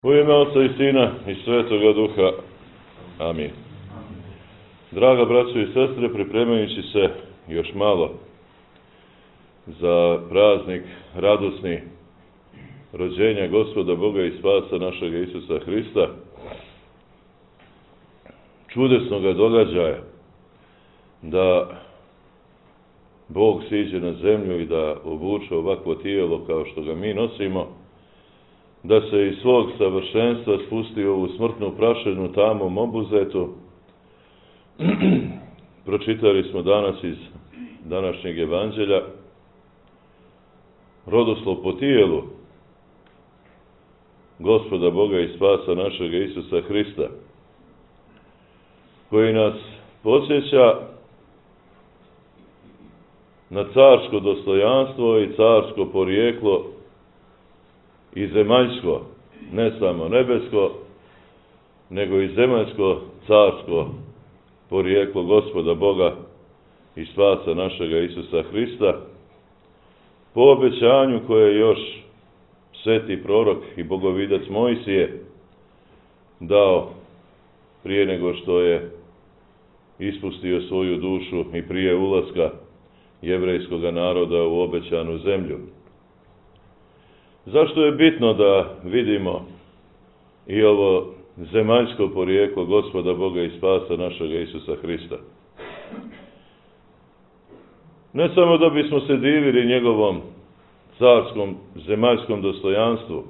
U ime Oca i Sina i Svetoga Duha. Amin. Draga braćo i sestre, pripremajući se još malo za praznik radosni rođenja Gospoda Boga i spasa našeg Isusa Hrista, čudesnoga događaja da Bog siđe na zemlju i da obuče ovakvo tijelo kao što ga mi nosimo, da se iz svog savršenstva spusti u ovu smrtnu prašinu tamom obuzetu. Pročitali smo danas iz današnjeg evanđelja rodoslov po tijelu Gospoda Boga i spasa našeg Isusa Hrista, koji nas podsjeća na carsko dostojanstvo i carsko porijeklo i zemaljsko, ne samo nebesko, nego i zemaljsko carsko porijeklo Gospoda Boga i spasa našega Isusa Hrista, po obećanju koje je još sveti prorok i bogovidac Mojsije dao prije nego što je ispustio svoju dušu i prije ulaska jevrejskog naroda u obećanu zemlju. Zašto je bitno da vidimo i ovo zemaljsko porijeklo Gospoda Boga i spasa našega Isusa Hrista? Ne samo da bismo se divili njegovom carskom, zemaljskom dostojanstvu,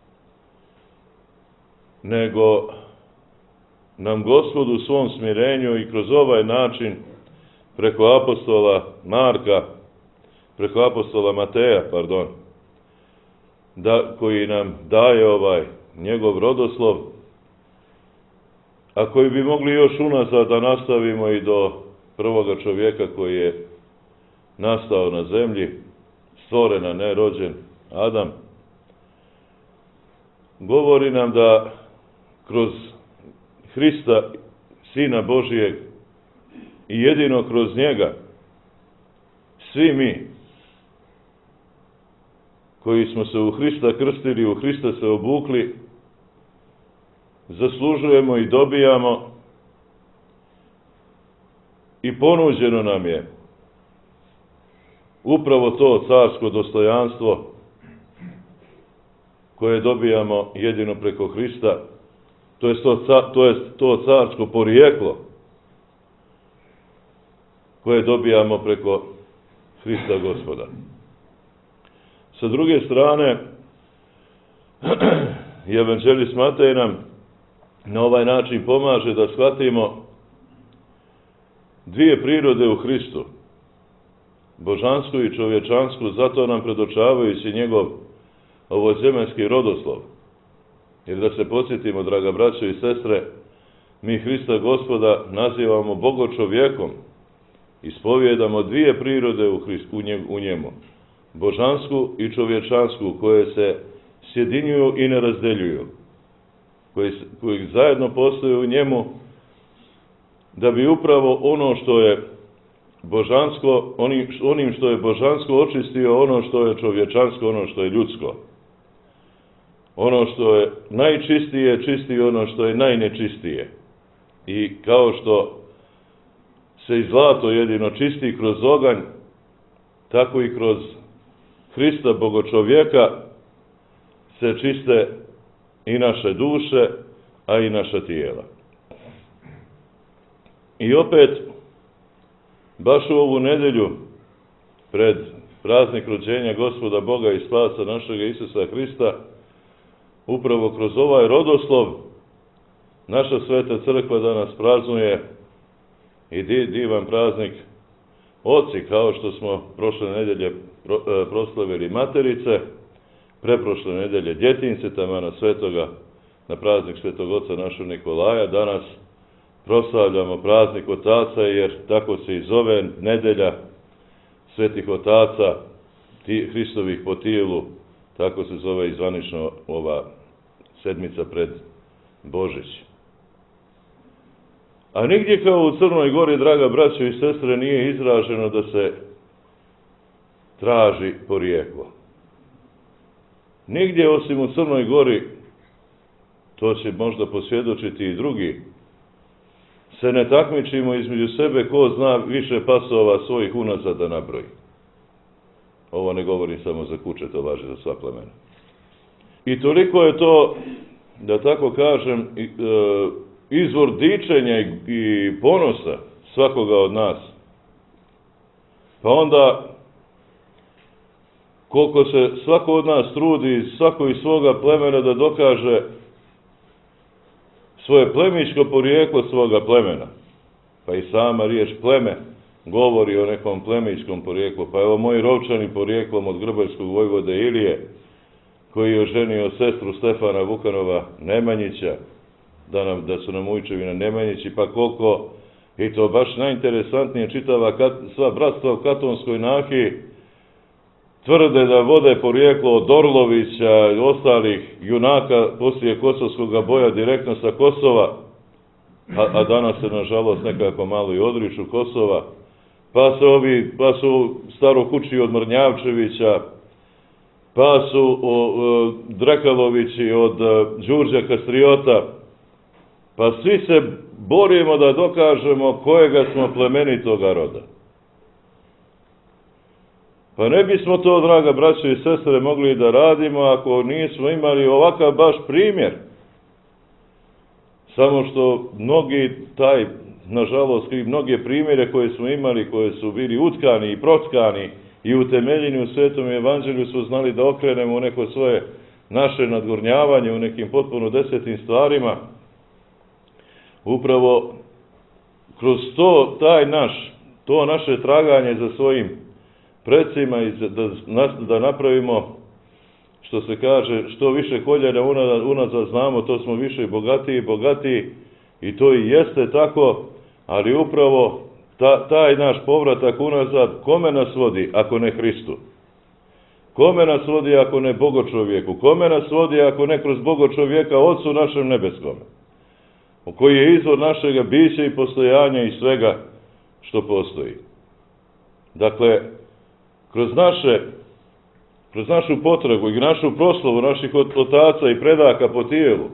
nego nam Gospod u svom smirenju i kroz ovaj način preko apostola Mateja, koji nam daje ovaj njegov rodoslov, a koji bi mogli još unazad da nastavimo i do prvoga čovjeka koji je nastao na zemlji, stvoren, a ne rođen, Adam, govori nam da kroz Hrista, Sina Božijeg, i jedino kroz njega, svi mi, koji smo se u Hrista krstili, u Hrista se obukli, zaslužujemo i dobijamo i ponuđeno nam je upravo to carsko dostojanstvo koje dobijamo jedino preko Hrista, to je to carsko porijeklo koje dobijamo preko Hrista Gospoda. Sa druge strane, evanđelist Matej nam na ovaj način pomaže da shvatimo dvije prirode u Hristu, božansku i čovječansku, zato nam predočavajući njegov ovozemaljski rodoslov. Jer da se podsjetimo, draga braćo i sestre, mi Hrista Gospoda nazivamo Bogočovjekom, ispovijedamo dvije prirode u njemu, božansku i čovječansku, koje se sjedinjuju i ne razdeljuju, koji zajedno postoje u njemu, da bi upravo ono što je božansko, onim što je božansko očistio ono što je čovječansko, ono što je ljudsko. Ono što je najčistije, čistio ono što je najnečistije. I kao što se i zlato jedino čisti kroz oganj, tako i kroz Hrista Bogočovjeka se čiste i naše duše, a i naša tijela. I opet, baš u ovu nedjelju, pred praznik rođenja Gospoda Boga i spasa našega Isusa Hrista, upravo kroz ovaj rodoslov, naša sveta crkva danas praznuje i divan praznik oci, kao što smo prošle nedelje proslavili Materice, preprošle nedelje Djetinjce, tamana svetoga, na praznik svetog oca našeg Nikolaja. Danas proslavljamo praznik otaca, jer tako se i zove nedelja svetih otaca, Hristovih po tijelu, tako se zove i zvanično ova sedmica pred Božić. A nigdje kao u Crnoj Gori, draga braćo i sestre, nije izraženo da se traži porijeklo. Nigdje osim u Crnoj Gori to će možda posvjedočiti i drugi, se ne takmičimo između sebe ko zna više pasova svojih unaca da nabroji. Ovo ne govorim samo za kuće, to važi za sva plemena. I toliko je to, da tako kažem, izvor dičenja i ponosa svakoga od nas. Pa onda, koliko se svako od nas trudi, svako iz svoga plemena da dokaže svoje plemičko porijeklo svoga plemena. Pa i sama riječ pleme govori o nekom plemičkom porijeklu. Pa evo moji Rovčani porijeklom od grbaljskog vojvode Ilije, koji je oženio sestru Stefana Vukanova Nemanjića, da su nam ujčevina Nemanjići, pa koliko, i to baš najinteresantnije, sva bratstva u Katonskoj nahiji tvrde da vode porijeklo od Orlovića i ostalih junaka poslije kosovskog boja direktno sa Kosova, a danas se nažalost nekako malo i odriču Kosova, pa su starokući od Mrnjavčevića, pa su Drekalovići od Đurđa Kastriota, pa svi se borimo da dokažemo kojega smo plemenitoga roda. Pa ne bismo to, draga braćo i sestre, mogli da radimo ako nismo imali ovakav baš primjer. Samo što nažalost, mnoge primjere koje smo imali, koje su bili utkani i protkani i utemeljeni u Svetom Evanđelju, su znali da okrenemo u neko svoje naše nadgornjavanje u nekim potpuno desetim stvarima. Upravo kroz to naše traganje za svojim precima i da napravimo, što se kaže, što više koljena unazad znamo, to smo više bogatiji i bogatiji, i to i jeste tako, ali upravo taj naš povratak unazad, kome nas vodi ako ne Hristu? Kome nas vodi ako ne Bogočovjeku? Kome nas vodi ako ne kroz Bogočovjeka, Otcu našem nebeskome, koji je izvor našega bića i postojanja i svega što postoji? Dakle, kroz našu potragu i našu proslavu naših otaca i predaka po tijelu,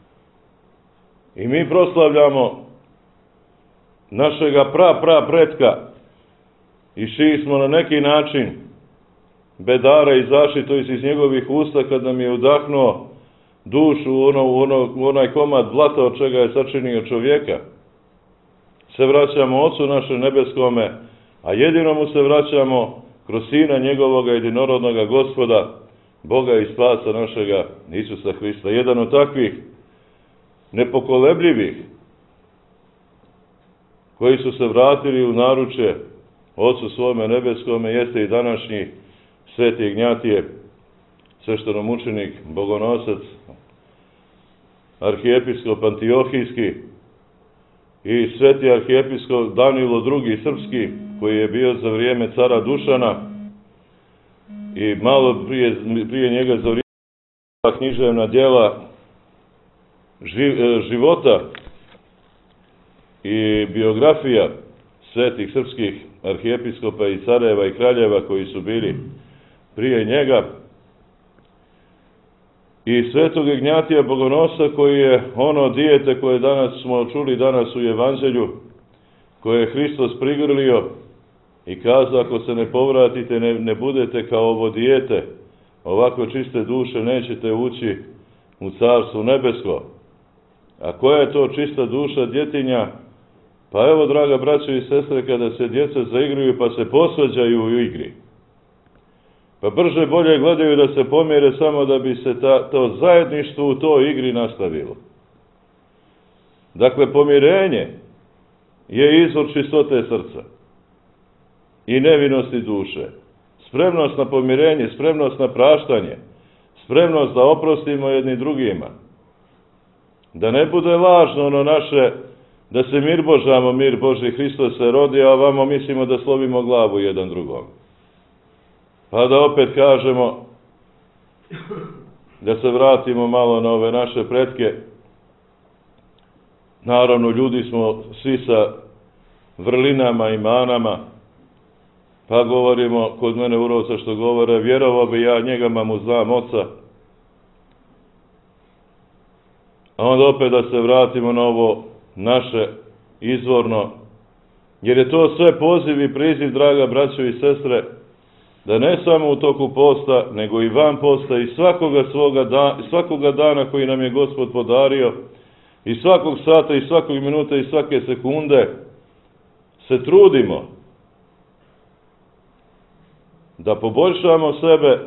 i mi proslavljamo našega pretka, i čiji smo na neki način bedara izašli, to iz njegovih usta, kad nam je udahnuo dušu u onaj komad blata od čega je sačinio čovjeka, se vraćamo Otcu našem nebeskome, a jedino mu se vraćamo kroz Sina njegovoga jedinorodnoga Gospoda, Boga i Spasa našega Isusa Hrista. Jedan od takvih nepokolebljivih, koji su se vratili u naručje Otcu svome nebeskome, jeste i današnji Sveti Ignjatije, sveštenomučenik, bogonosac, arhijepiskop Antiohijski i sveti arhijepiskop Danilo II. Srpski, koji je bio za vrijeme cara Dušana i malo prije njega za vrijeme književna djela života i biografija svetih srpskih arhijepiskopa i careva i kraljeva koji su bili prije njega, i svetog Ignjatija Bogonosa, koji je ono dijete koje smo čuli danas u Evanđelju, koje je Hristos prigrlio i kazao: ako se ne povratite, ne budete kao ovo dijete, ovako čiste duše, nećete ući u Carstvo nebesko. A koja je to čista duša djetinja? Pa evo, draga braćo i sestre, kada se djeca zaigraju pa se posvađaju u igri, pa brže bolje gledaju da se pomire samo da bi se to zajedništvo u toj igri nastavilo. Dakle, pomirenje je izvor čistote srca i nevinosti duše. Spremnost na pomirenje, spremnost na praštanje, spremnost da oprostimo jedni drugima. Da ne bude lažno ono naše, da se mir božamo, mir Božji Hristos se rodi, a ovamo mislimo da slovimo glavu jedan drugom. Pa da opet kažemo, da se vratimo malo na ove naše pretke. Naravno, ljudi smo svi sa vrlinama i manama, pa govorimo kod mene Urovca što govore: vjerovao bi ja njega, ma mu znam oca. a onda opet da se vratimo na ovo naše izvorno, jer je to sve poziv i priziv, draga braćo i sestre, da ne samo u toku posta, nego i van posta i svakoga dana koji nam je Gospod podario, i svakog sata, i svakog minuta, i svake sekunde, se trudimo da poboljšamo sebe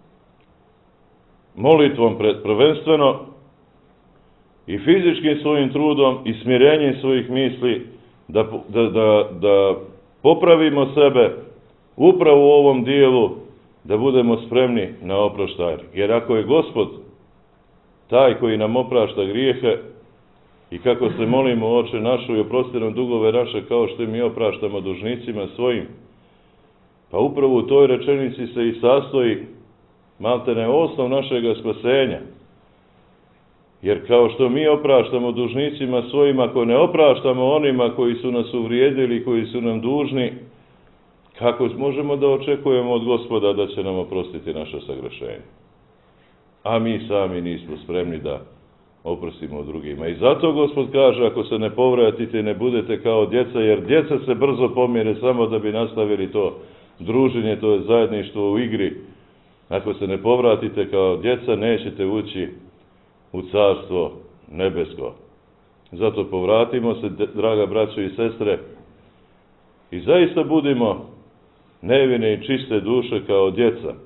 molitvom prvenstveno i fizičkim svojim trudom i smirenjem svojih misli, da popravimo sebe upravo u ovom dijelu, da budemo spremni na oproštaj. Jer ako je Gospod taj koji nam oprašta grijehe, i kako se molimo, Oče naš, i oprosti nam dugove naše kao što mi opraštamo dužnicima svojim, pa upravo u toj rečenici se i sastoji maltene osnov našega spasenja. Jer kao što mi opraštamo dužnicima svojim, ako ne opraštamo onima koji su nas uvrijedili, koji su nam dužni, kako možemo da očekujemo od Gospoda da će nam oprostiti naše sagrešenje? A mi sami nismo spremni da oprostimo drugima. I zato Gospod kaže, ako se ne povratite, ne budete kao djeca, jer djeca se brzo pomire samo da bi nastavili to druženje, to je zajedništvo u igri. Ako se ne povratite kao djeca, nećete ući u carstvo nebesko. Zato povratimo se, draga braćo i sestre, i zaista budimo nevine i čiste duše kao djeca.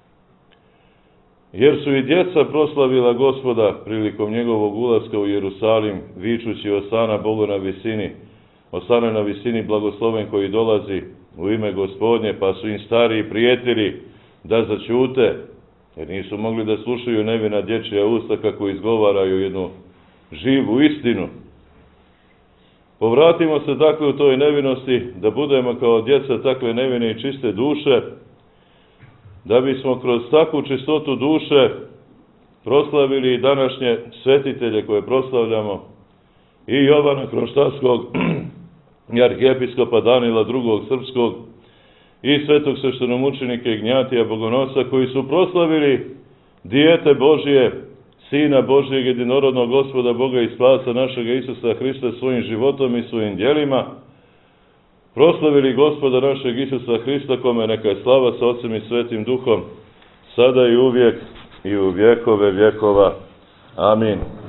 Jer su i djeca proslavila Gospoda prilikom njegovog ulaska u Jerusalim, vičući Osana Bogu na visini, Osana na visini blagosloven koji dolazi u ime Gospodnje, pa su im stariji prijetili da zaćute, jer nisu mogli da slušaju nevina dječja usta kako izgovaraju jednu živu istinu. Povratimo se dakle u toj nevinosti, da budemo kao djeca takve nevine i čiste duše, da bismo kroz takvu čistotu duše proslavili i današnje svetitelje koje proslavljamo, i Jovana Kronštatskog, i arhijepiskopa Danila II. Srpskog, i svetog sveštenomučenika Ignjatija Bogonosca, koji su proslavili dijete Božije, Sina Božijeg, jedinorodnog Gospoda Boga i Spasa našega Isusa Hrista svojim životom i svojim djelima, proslavili Gospoda našeg Isusa Hrista, kome neka je slava sa Otcem i Svetim Duhom, sada i uvijek i u vjekove vjekova. Amin.